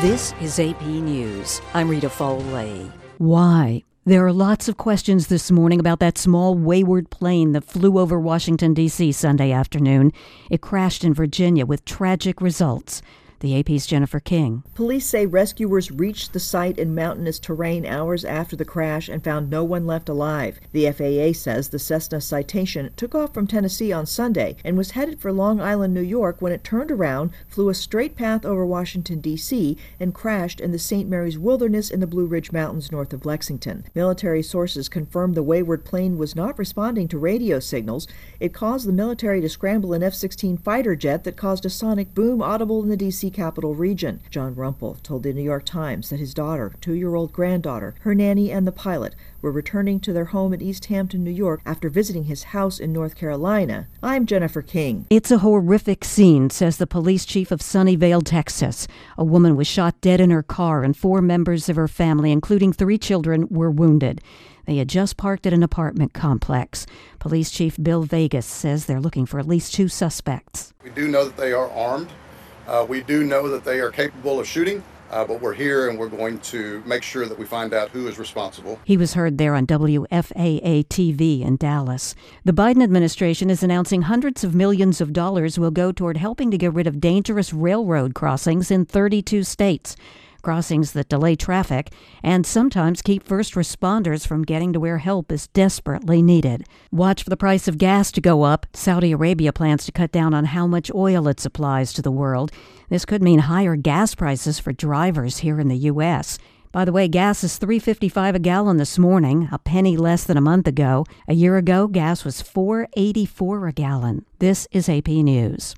This is AP News. I'm Rita Foley. Why? There are lots of questions this morning about that small wayward plane that flew over Washington, D.C. Sunday afternoon. It crashed in Virginia with tragic results. The AP's Jennifer King. Police say rescuers reached the site in mountainous terrain hours after the crash and found no one left alive. The FAA says the Cessna Citation took off from Tennessee on Sunday and was headed for Long Island, New York, when it turned around, flew a straight path over Washington, D.C., and crashed in the St. Mary's Wilderness in the Blue Ridge Mountains north of Lexington. Military sources confirmed the wayward plane was not responding to radio signals. It caused the military to scramble an F-16 fighter jet that caused a sonic boom audible in the D.C. capital region. John Rumpel told the New York Times that his daughter, 2-year-old granddaughter, her nanny, and the pilot were returning to their home in East Hampton, New York, after visiting his house in North Carolina. I'm Jennifer King. It's a horrific scene, says the police chief of Sunnyvale, Texas. A woman was shot dead in her car, and 4 members of her family, including 3 children, were wounded. They had just parked at an apartment complex. Police Chief Bill Vegas says they're looking for at least 2 suspects. We do know that they are armed. We do know that they are capable of shooting, but we're here and we're going to make sure that we find out who is responsible. He was heard there on WFAA-TV in Dallas. The Biden administration is announcing hundreds of millions of dollars will go toward helping to get rid of dangerous railroad crossings in 32 states. Crossings that delay traffic and sometimes keep first responders from getting to where help is desperately needed. Watch for the price of gas to go up. Saudi Arabia plans to cut down on how much oil it supplies to the world. This could mean higher gas prices for drivers here in the U.S. By the way, gas is $3.55 a gallon this morning, a penny less than a month ago. A year ago, gas was $4.84 a gallon. This is AP News.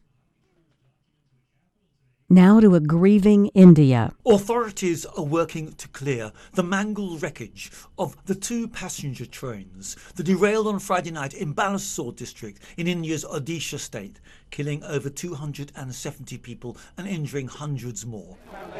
Now to a grieving India. Authorities are working to clear the mangled wreckage of the 2 passenger trains that derailed on Friday night in Balasore district in India's Odisha state, killing over 270 people and injuring hundreds more.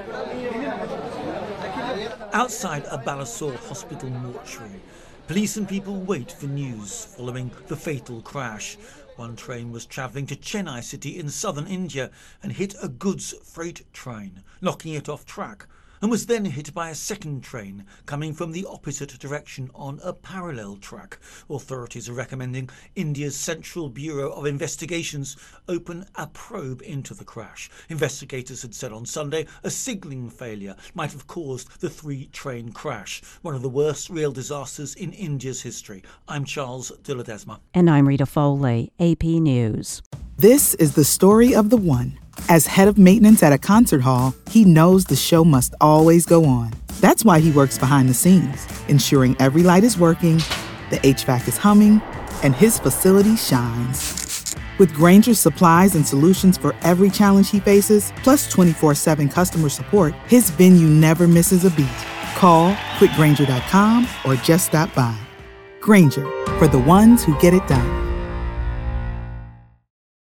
Outside a Balasore hospital mortuary, police and people wait for news following the fatal crash. One train was travelling to Chennai city in southern India and hit a goods freight train, knocking it off track, and was then hit by a second train coming from the opposite direction on a parallel track. Authorities are recommending India's Central Bureau of Investigations open a probe into the crash. Investigators had said on Sunday a signalling failure might have caused the 3-train crash, one of the worst rail disasters in India's history. I'm Charles Dilladesma. And I'm Rita Foley, AP News. This is the story of the one. As head of maintenance at a concert hall, he knows the show must always go on. That's why he works behind the scenes, ensuring every light is working, the HVAC is humming, and his facility shines. With Grainger's supplies and solutions for every challenge he faces, plus 24/7 customer support, his venue never misses a beat. Call quickgrainger.com or just stop by. Grainger, for the ones who get it done.